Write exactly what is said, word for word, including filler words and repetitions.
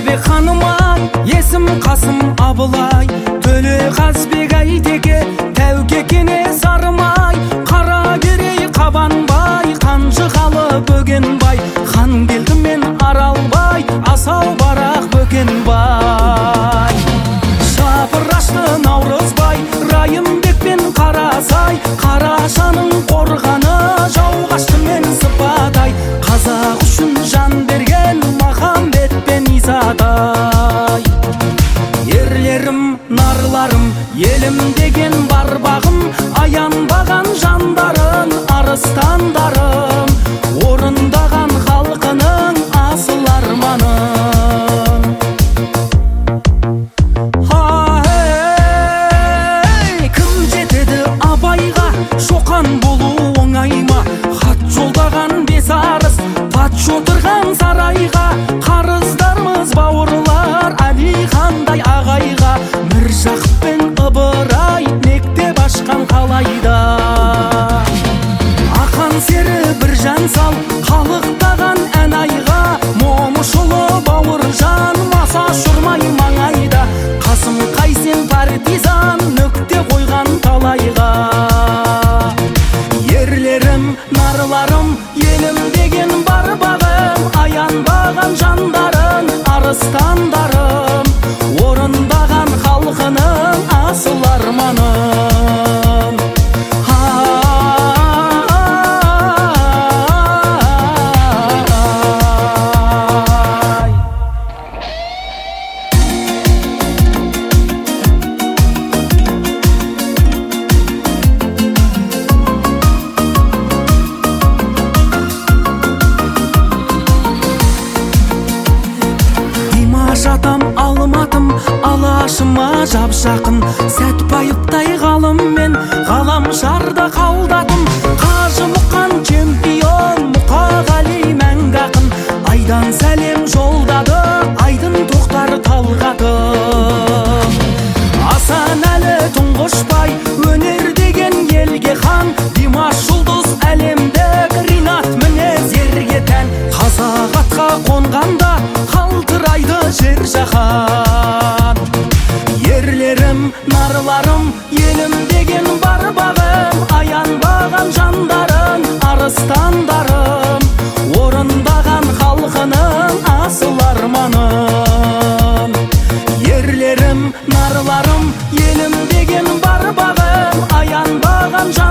қазбек ханым ай, есім Қасым Абылай, Төле Қазбек Әйтеке, Тәуке Кенес Арымай, Қаракерей Қабанбай, Қанжығалы Бөгенбай, хан келді мен Аралбай, асау барақ Бөкенбай. Шапырашты Наурызбай, Райымбек пен Қарасай, Қарашаның қорғаны, жауғашты мен Сыпатай, қазақ үшін жан берген Махамбет пен Исатай. Ерлерім, нарларым, елім деген бар бағым, аянбаған жандарын, арыстандарым, орындаған халқының асыл арманын. Ай, кім жетеді Абайға, шоқан болу оңай ма? Хат жолдаған бес арыс, патша отырған сарайға, қарыздармыз бауырлар Әлихандай ағайға, Міржақып пен Ыбырай мектеп ашқан қалайда. Ақан сері Біржан Сал қалықтаған ән айға, Момышұлы Бауыржан маса шұрмай маңайда, Қасым Қайсен партизан нүкте қойған талайға. Ерлерім, нарларым, елім деген бар бағым, аянбаған жандарын, арыстандарым, орындаған халқының асыл арманын. Жатам алматым, алашыма жап жақын, Сәтпайыптай ғалым мен ғалам шарда қалдатым, Қажы Мұқан чемпион, Мұқағали мәңгі ақын, айдан сәлем жолдады, Айдын Тоқтар Талғатым. Асанәлі Тұңғышбай, өнер деген елге хан, Димаш жұлдыз әлемдік, Ринат мінез ерге тән, қазақ атқа қонғанда қалтырайды жер жаһан. Ерлерім, нарларым, елім деген бар бағым, аянбаған жандарын, арыстандарым, орындаған халқының асыл арманын. Ерлерім, нарларым, елім деген бар бағым, аянбаған жандарын,